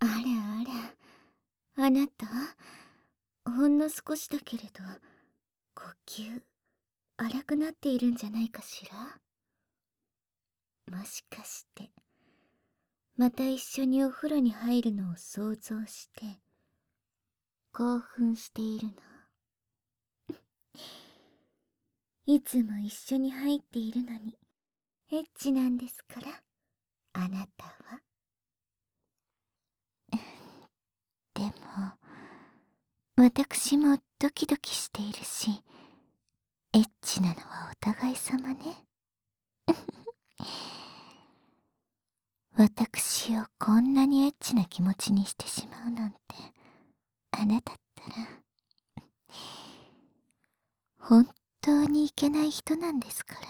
あらあら、あなた、ほんの少しだけれど、呼吸、荒くなっているんじゃないかしら。もしかして、また一緒にお風呂に入るのを想像して、興奮しているの。いつも一緒に入っているのに、エッチなんですから、あなたは。でも、私もドキドキしているし、エッチなのはお互い様ね。私をこんなにエッチな気持ちにしてしまうなんて、あなたったら、本当にいけない人なんですから。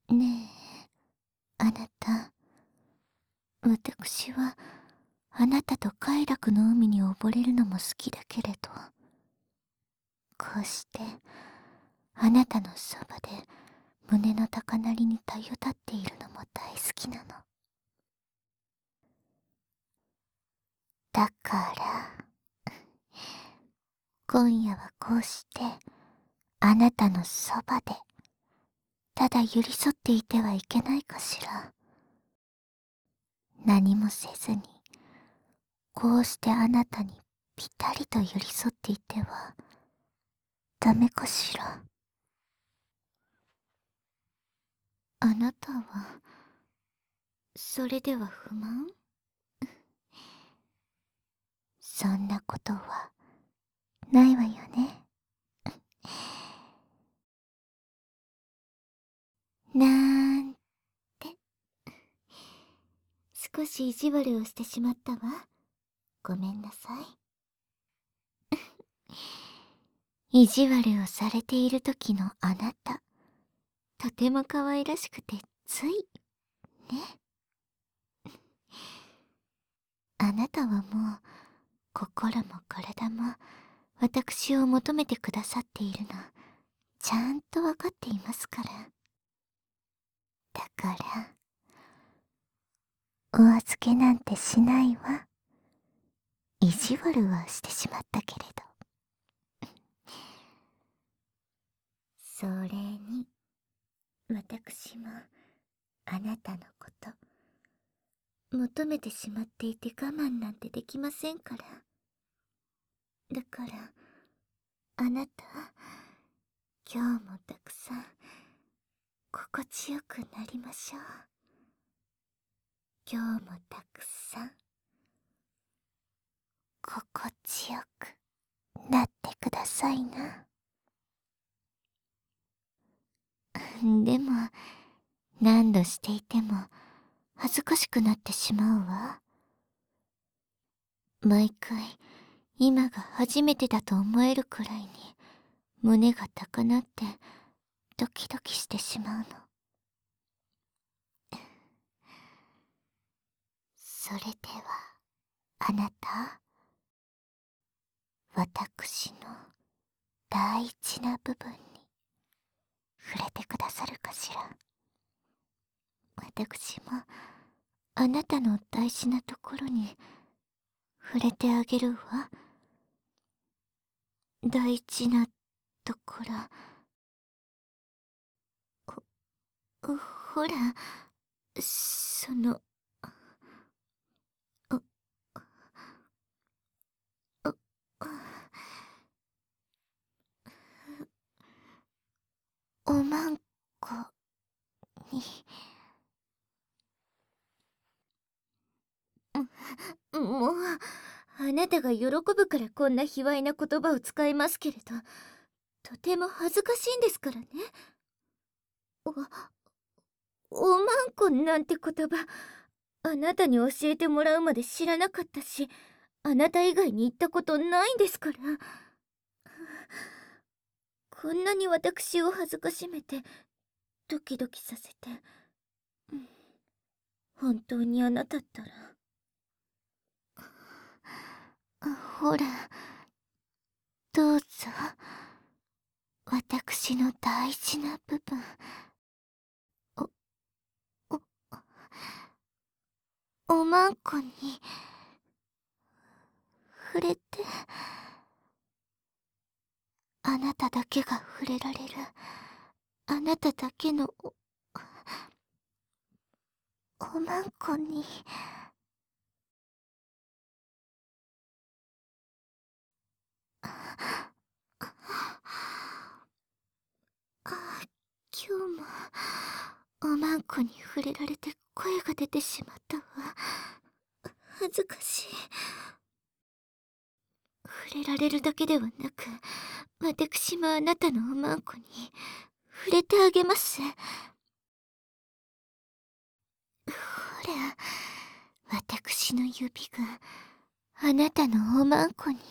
ねえ、あなた、私は、あなたと快楽の海に溺れるのも好きだけれど、こうして、あなたのそばで、胸の高鳴りにたよたっているのも大好きなの。だから、今夜はこうして、あなたのそばで、ただ寄り添っていてはいけないかしら。何もせずに、こうしてあなたにぴたりと寄り添っていては、ダメかしら。あなたは、それでは不満？そんなことは、ないわよね。なんて。少し意地悪をしてしまったわ。ごめんなさい。意地悪をされている時のあなた、とても可愛らしくてつい、ね。あなたはもう、心も体も、私を求めてくださっているの、ちゃんとわかっていますから。だから、お預けなんてしないわ。意地悪はしてしまったけれど。それに、私も、あなたのこと、求めてしまっていて我慢なんてできませんから。だから、あなた、今日もたくさん、心地よくなりましょう。今日もたくさん、心地よくなってくださいな。でも、何度していても、恥ずかしくなってしまうわ。毎回、今が初めてだと思えるくらいに、胸が高鳴って、ドキドキしてしまうの。それでは、あなた、私の大事な部分に触れてくださるかしら。私も、あなたの大事なところに触れてあげるわ。大事なところ。ほら、その、お、お、おまんこに。もう、あなたが喜ぶからこんな卑猥な言葉を使いますけれど、とても恥ずかしいんですからね。おまんこなんて言葉、あなたに教えてもらうまで知らなかったし、あなた以外に言ったことないんですから。こんなに私を恥ずかしめて、ドキドキさせて、本当にあなたったら。ほら、どうぞ。私の大事な部分。お、お、 まんこに触れて、あなただけが触れられる、あなただけのおまんこに。今日もおまんこに触れられて声が出てしまったわ。恥ずかしい。触れられるだけではなく、私もあなたのおまんこに触れてあげます。ほら、私の指があなたのおまんこに。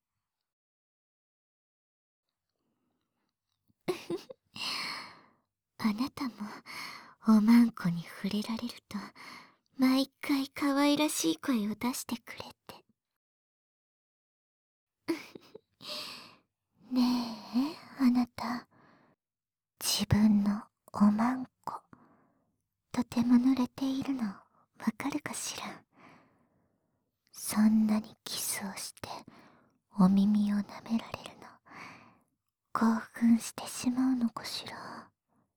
あなたもおまんこに触れられると毎回可愛らしい声を出してくれて。ねえ、あなた、自分のおまんこ、とても濡れているのわかるかしら。そんなにキスをしてお耳を舐められるの、興奮してしまうのかしら。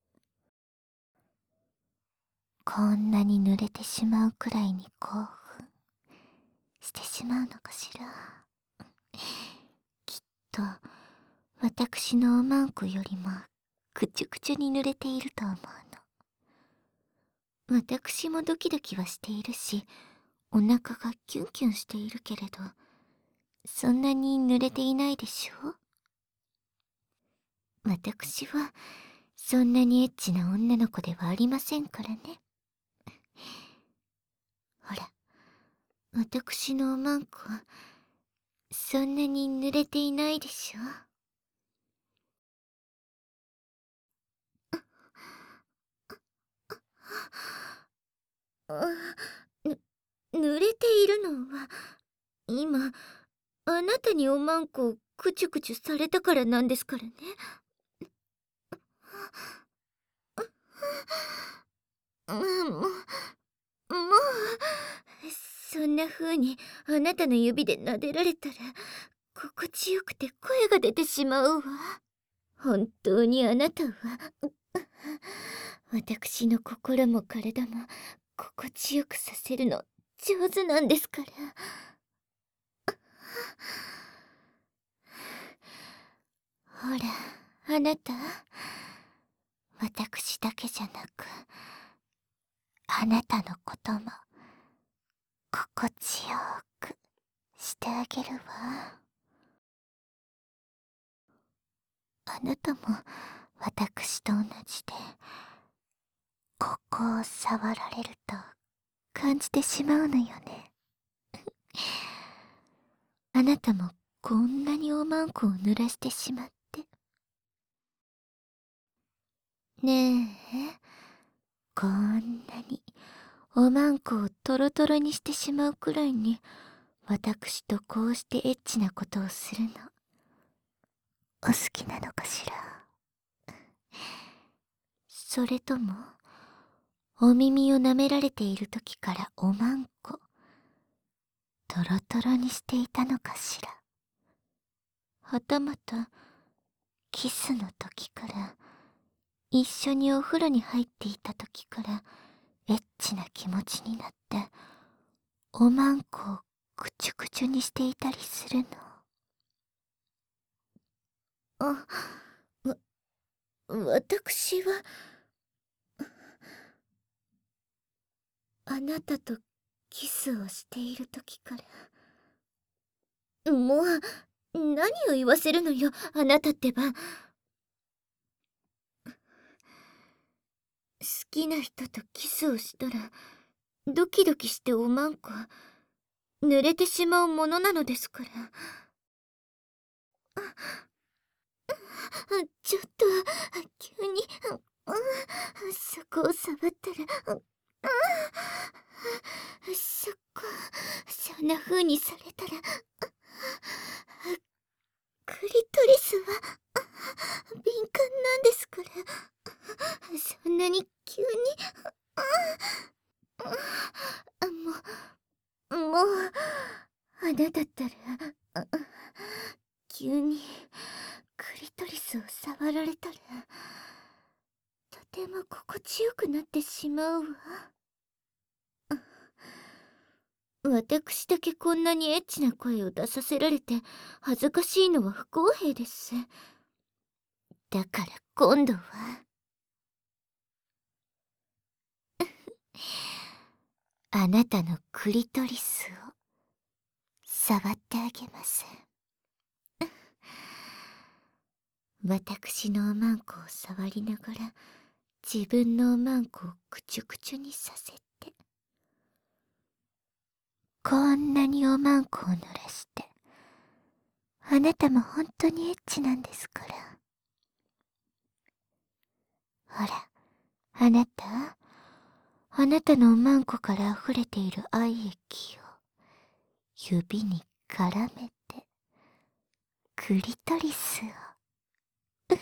こんなに濡れてしまうくらいに興奮してしまうのかしら。きっと私のおまんこよりもくちゅくちゅに濡れていると思うの。私もドキドキはしているし、お腹がキュンキュンしているけれど、そんなに濡れていないでしょ。私はそんなにエッチな女の子ではありませんからね。ほら、私のおまんこそんなに濡れていないでしょ。濡れているのは今あなたにおまんこをくちゅくちゅされたからなんですからね。もうそんな風にあなたの指で撫でられたら心地よくて声が出てしまうわ。本当にあなたは私の心も体も心地よくさせるの上手なんですから。ほら、あなた、私だけじゃなく、あなたのことも心地よくしてあげるわ。あなたも私と同じで、ここを触られると感じてしまうのよね。あなたもこんなにおまんこを濡らしてしまって。ねえ、こんなにおまんこをトロトロにしてしまうくらいに私とこうしてエッチなことをするのお好きなのかしら。それともお耳を舐められている時からおまんこトロトロにしていたのかしら。はたまたキスの時から、一緒にお風呂に入っていた時からエッチな気持ちになっておまんこをくちゅくちゅにしていたりするの。あ、わ、私はあなたとキスをしている時から。もう何を言わせるのよ、あなたってば。好きな人とキスをしたらドキドキしておまんこ濡れてしまうものなのですから。ちょっと急にそこを触ったら、そこ、そんな風にされたらクリトリスは敏感なんですから。そんなに急にもうあなたったら、急にクリトリスを触られたら、とても心地よくなってしまうわ。私だけこんなにエッチな声を出させられて恥ずかしいのは不公平です。だから今度はあなたのクリトリスを触ってあげます。私のおまんこを触りながら自分のおまんこをくちゅくちゅにさせて、こんなにおまんこを濡らして、あなたも本当にエッチなんですから。ほら、あなたのおまんこから溢れている愛液を指に絡めて、クリトリスを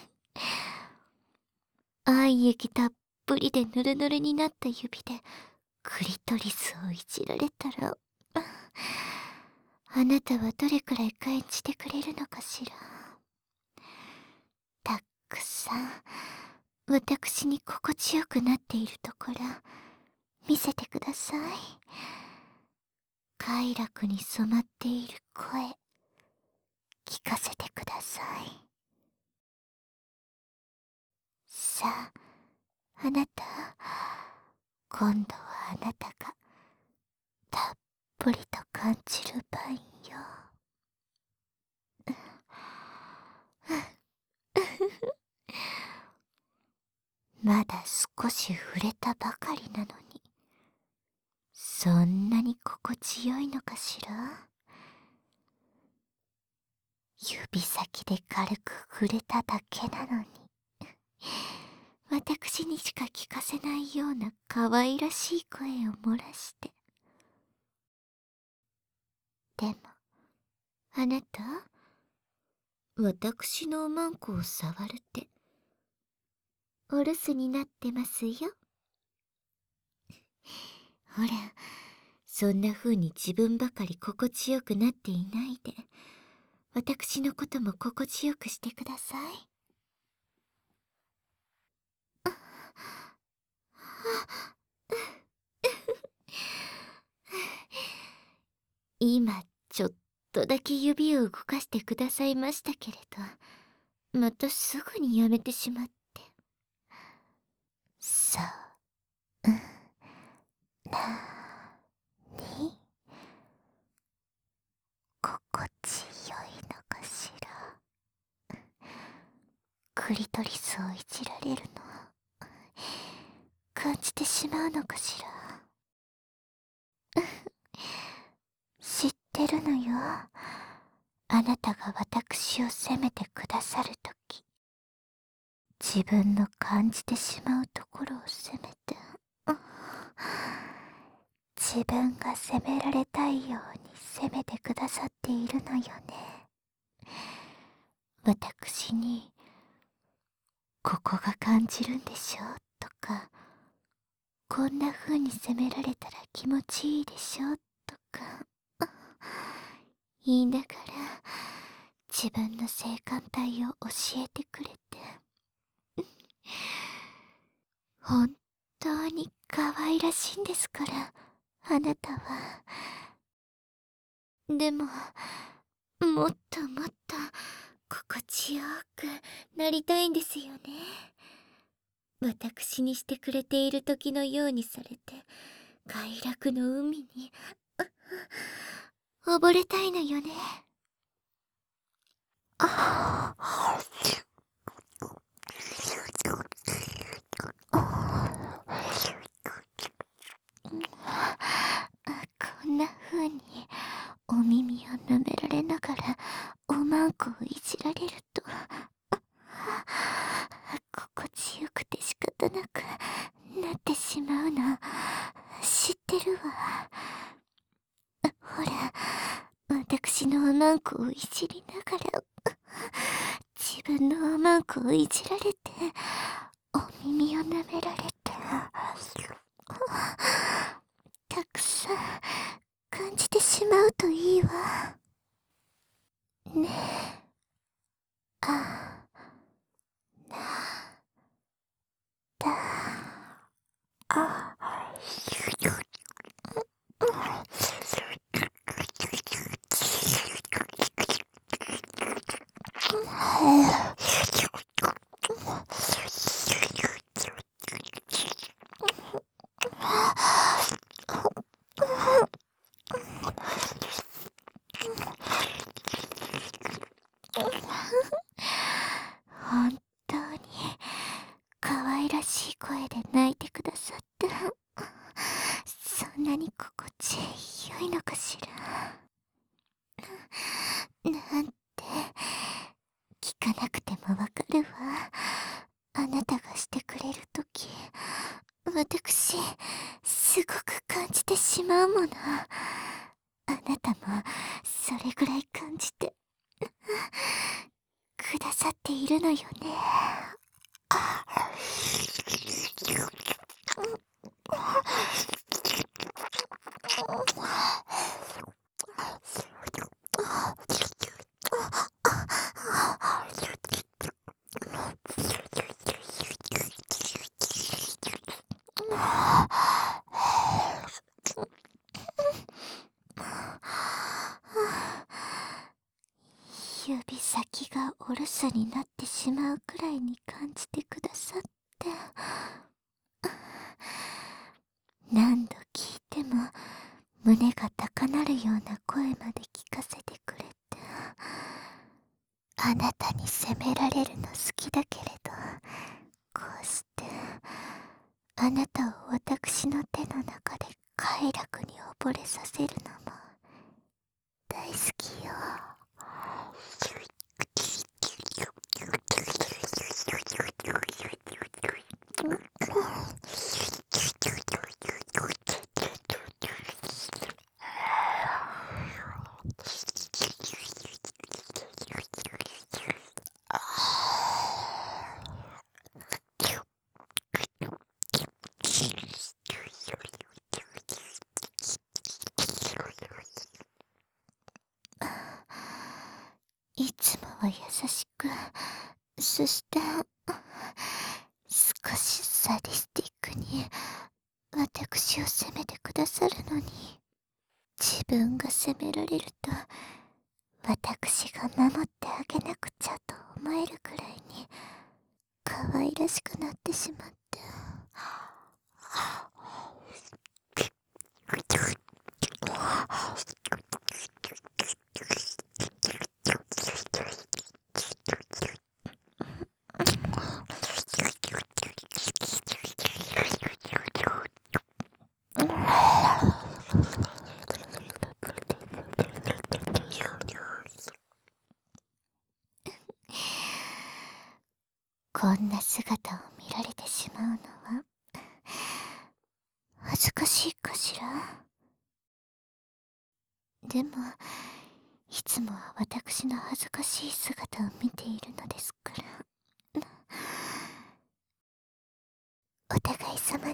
愛液たっぷりでヌルヌルになった指でクリトリスをいじられたら、あなたはどれくらい感じてくれるのかしら。たくさん私に心地よくなっているところ見せてください。快楽に染まっている声聞かせてください。さあ、あなた、今度はあなたがたっぷりと感じる番よ。まだ少し触れたばかりなのに、そんなに心地よいのかしら。指先で軽く触れただけなのに、私にしか聞かせないような可愛らしい声を漏らして。でも、あなた、私のおまんこを触るって、お留守になってますよ。ほら、そんな風に自分ばかり心地よくなっていないで、私のことも心地よくしてください。今ちょっとだけ指を動かしてくださいましたけれど、またすぐにやめてしまって。そう、に心地よいのかしら。クリトリスをいじられるの感じてしまうのかしら。知ってるのよ。あなたが私を責めてくださるとき、自分の感じてしまうところを責めて、自分が責められたいように責めてくださっているのよね。私に、ここが感じるんでしょとか、こんな風に責められたら気持ちいいでしょとか、言いながら自分の性感帯を教えてくれて、本当に可愛らしいんですから、あなたは。でも、もっともっと心地よくなりたいんですよね。私にしてくれている時のようにされて、快楽の海に溺れたいのよね。こんな風にお耳を舐められながらおまんこをいじられると、心地よくて仕方なくなってしまうの知ってるわ。ほら、私のおまんこをいじりながら自分のおまんこをいじられて、お耳を舐められて、たくさん感じてし本当に可愛らしい声で泣いてくださって、そんなに心地良いのかしら。なんて、聞かなくてもわかるわ。あなたがしてくれるとき、私、すごく感じてしまうもの。あなたも、それぐらい感じて、くださっているのよね。指先がお留守になってしまうくらいに感じてくださって、何度聞いても胸が高鳴るような声まで聞かせてくれて、あなたに責められるの好きだけれど、こうしてあなたを私の手の中で快楽に溺れさせるのも大好きよ。いつもは優しく、そして少しサディスティックに私を責めてくださるのに、自分が責められると私が守ってあげなくちゃと思えるくらいに可愛らしくなってしまって。こんな姿を見られてしまうのは恥ずかしいかしら。でも、いつもは私の恥ずかしい姿を見ているのですから。お互い様ね。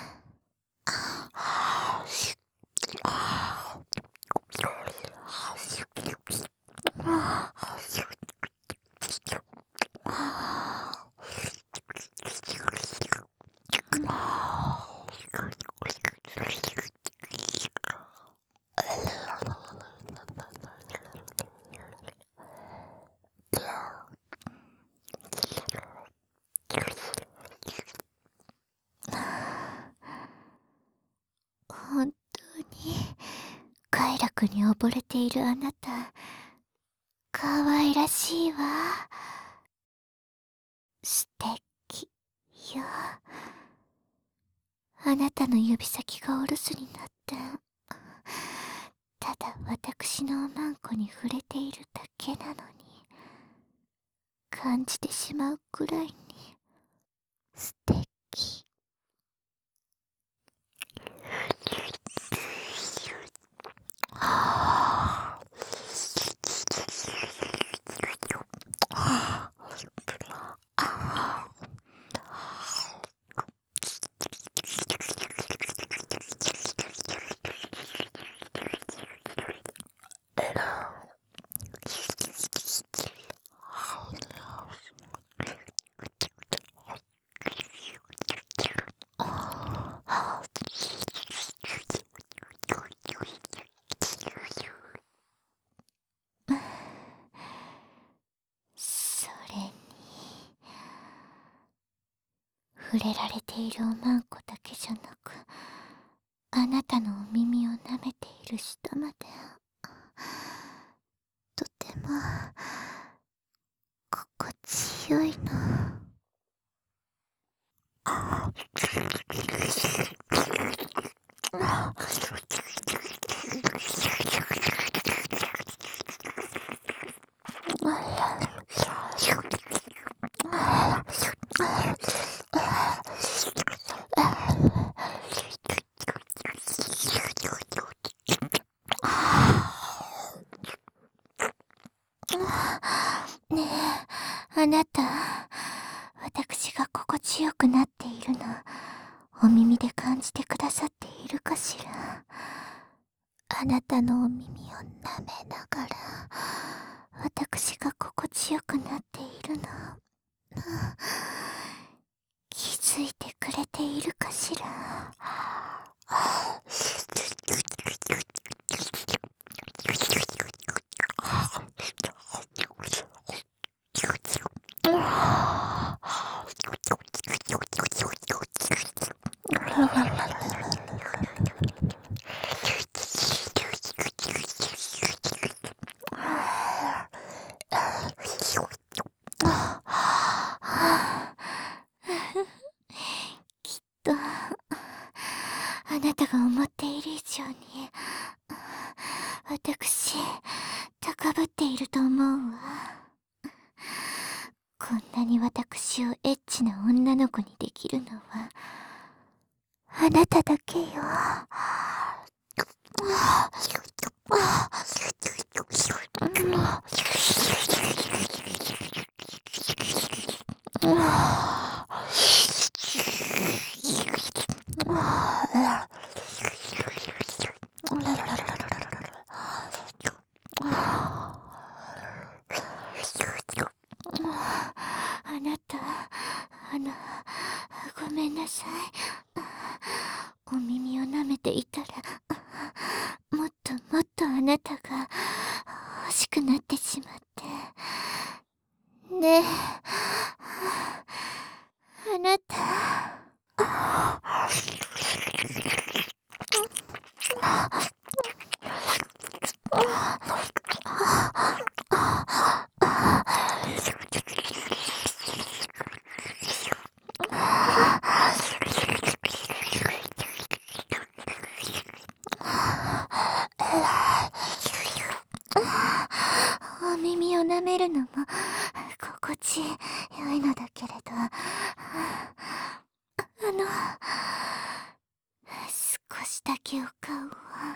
本当に快楽に溺れているあなた、可愛らしいわ。素敵よ。あなたの指先がお留守になって、ただ私のおまんこに触れているだけなのに、感じてしまうくらいに素敵。 触れられているおまんこだけじゃなく、あなたのお耳を舐めている舌まで、とても心地よいの。ねえ、あなた、私が心地よくなっているの、お耳で感じてくださっているかしら。あなたのお耳を舐めながら、私が心地よくなっているの、気づいてくれているかしら。きっと、あなたが思っている以上に、私、高ぶっていると思うわ。こんなに私をエッチな女の子にできるのは、あなただけよ。あなた、ごめんなさい。お耳を舐めていたら、もっともっとあなたが欲しくなってしまって。ねえ、あなた。お耳を舐めるのも心地よいのだけれど、少しだけお顔を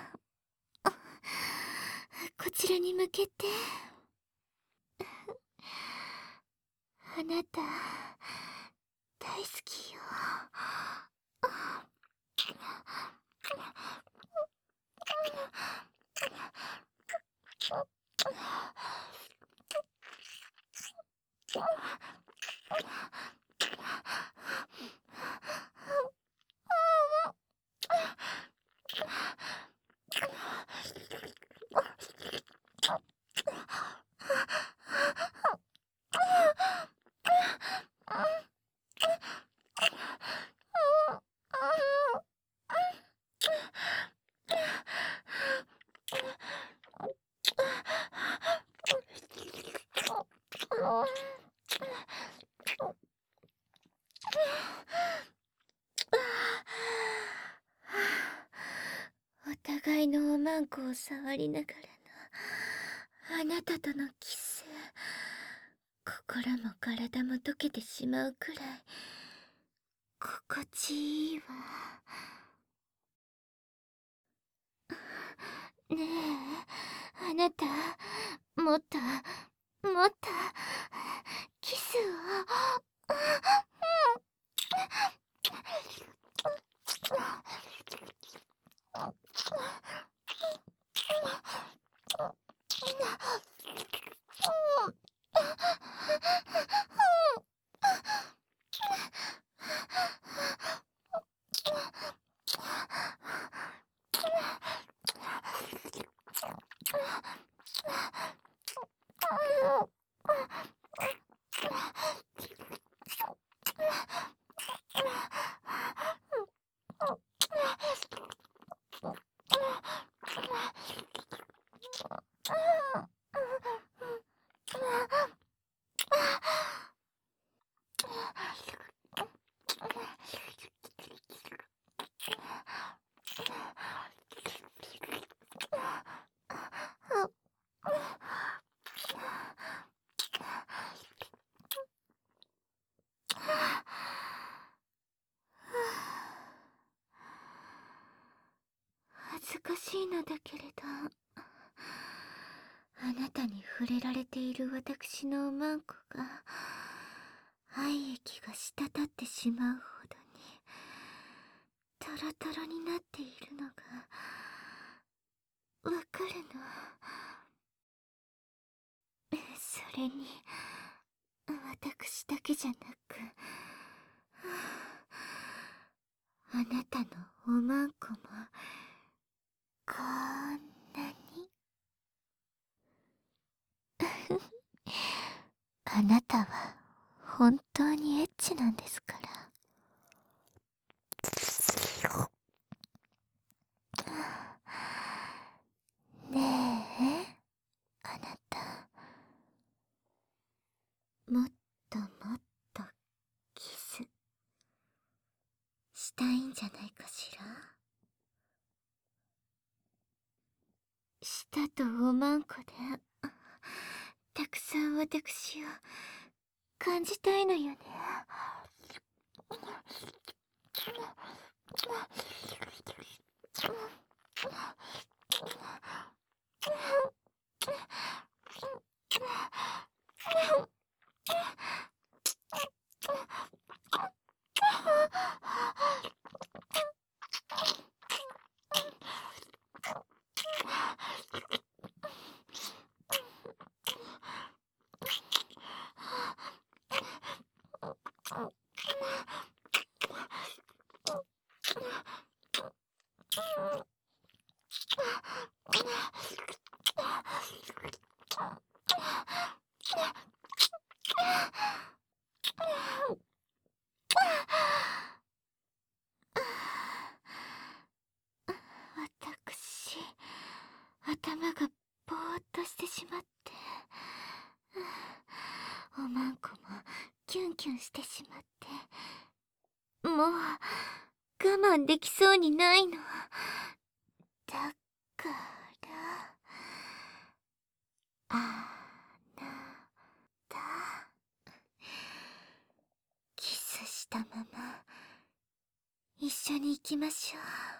こちらに向けて。あなた大好きよ。お互いのおまんこを触りながらのあなたとのキス、心も体も溶けてしまうくらい心地いいわ。ねえ、あなた、もっともっとキスを。 かしいのだけれど、あなたに触れられている私のおまんこが愛液が滴ってしまうほどにトロトロになっているのがわかるの。それに私だけじゃなく、あなたのおまんこもこんなにあなたは本当にエッチなんですから。ねえ、あなた、もっともっとキスしたいんじゃないかしら。舌とおまんこでたくさん私を感じたいのよね。私、頭がぼーっとしてしまって、おまんこもキュンキュンしてしまって、もう我慢できそうにないの。だから、あなた、キスしたまま一緒に行きましょう。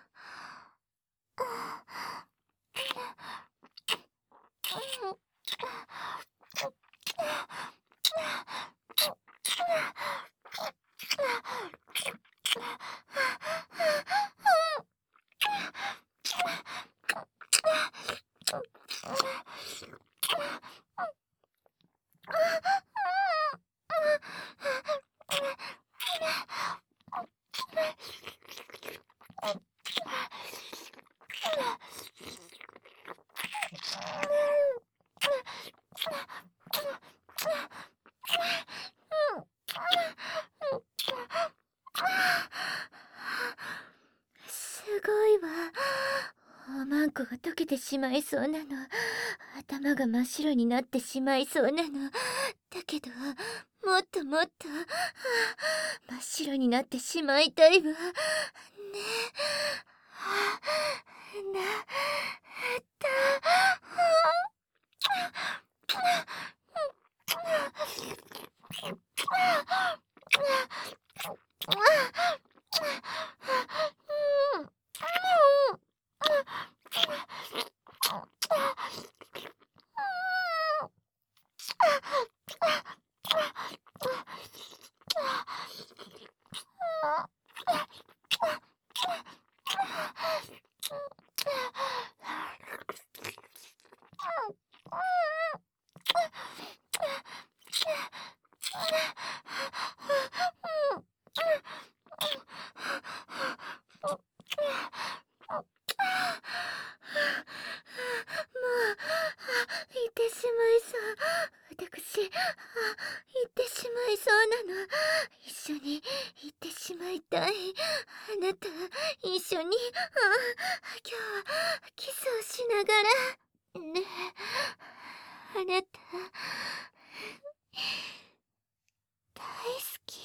すごいわ。おまんこが溶けてしまいそうなの。頭が真っ白になってしまいそうなの。だけど、もっともっと、真っ白になってしまいたいわ。ねなった行ってしまいそう。私、行ってしまいそうなの。一緒に行ってしまいたい。あなた、一緒に、今日はキスをしながら。ねえ、あなた、大好き。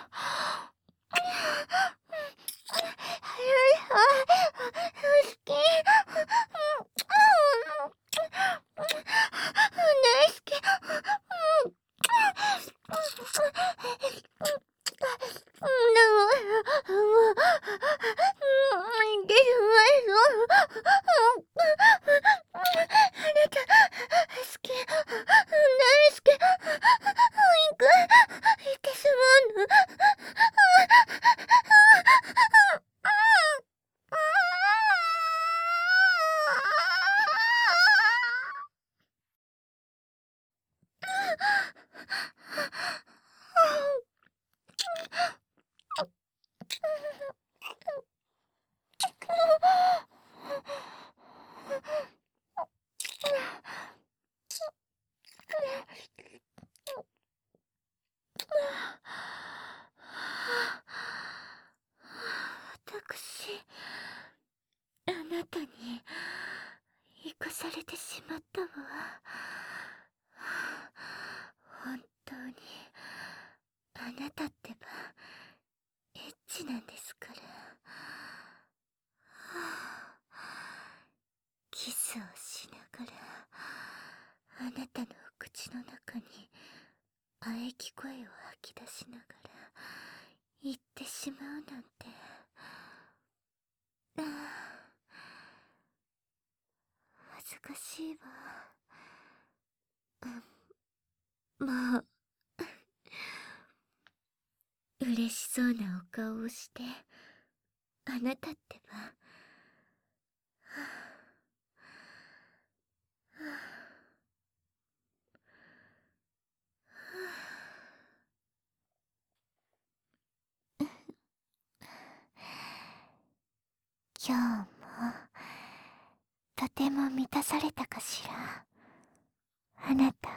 好き。大好き。 私、あなたに生かされてしまったわ。本当にあなたってばエッチなんですから。キスをしながらあなたのお口の中に喘ぎ声を吐き出しながら言ってしまうなんて。ああ、恥ずかしいわ。もう嬉しそうなお顔をして、あなたってば。今日もとても満たされたかしら、あなた。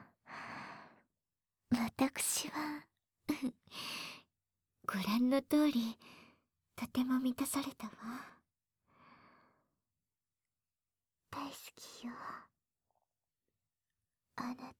私はご覧の通りとても満たされたわ。大好きよ、あなた。